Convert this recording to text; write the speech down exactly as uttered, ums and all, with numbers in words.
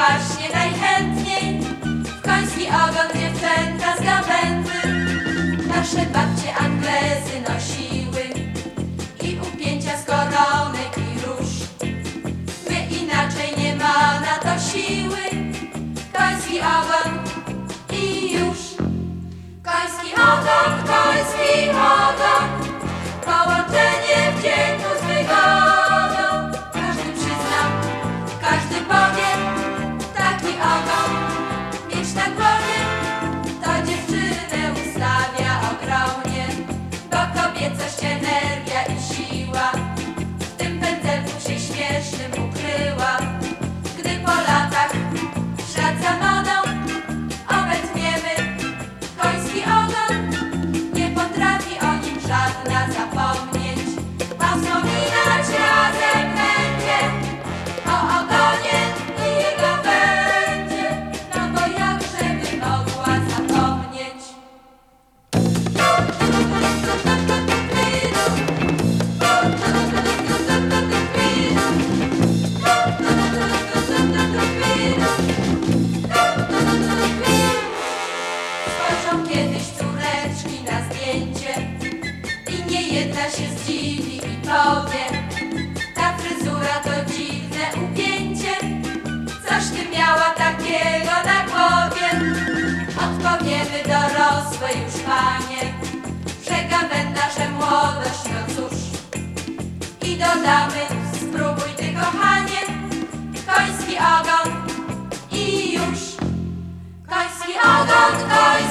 właśnie najchętniej w koński ogon dziewczęta z gawędy. Nasze babcie Anglezy nosiły i upięcia z koronek i róż. My inaczej, nie ma na to siły. Koński ogon i już. Koński ogon, koński ogon, połączenie wdzięku z wygodą. Każdy przyzna, każdy powie, taki ogon mieć na głowie, to dziewczynę ustawia ogromnie, bo kobiecość, energia i siła w tym pędzelku się śmiesznym ukryła. Gdy po latach w ślad za modą obetniemy koński ogon, nie potrafi o nim żadna zapomnieć, a wspominać razem będzie o ogonie i jego będzie, no bo jakże by mogła zapomnieć. Spojrzą kiedyś córeczki na zdjęcie i nie jedna się zdziwi i powie: ta fryzura to dziwne upięcie, coś ty miała takiego na głowie. Odpowiemy dorosłe już panie, że gawęda, że młodość, no cóż. I dodamy: spróbuj ty, kochanie, koński ogon i już. Koński ogon, koński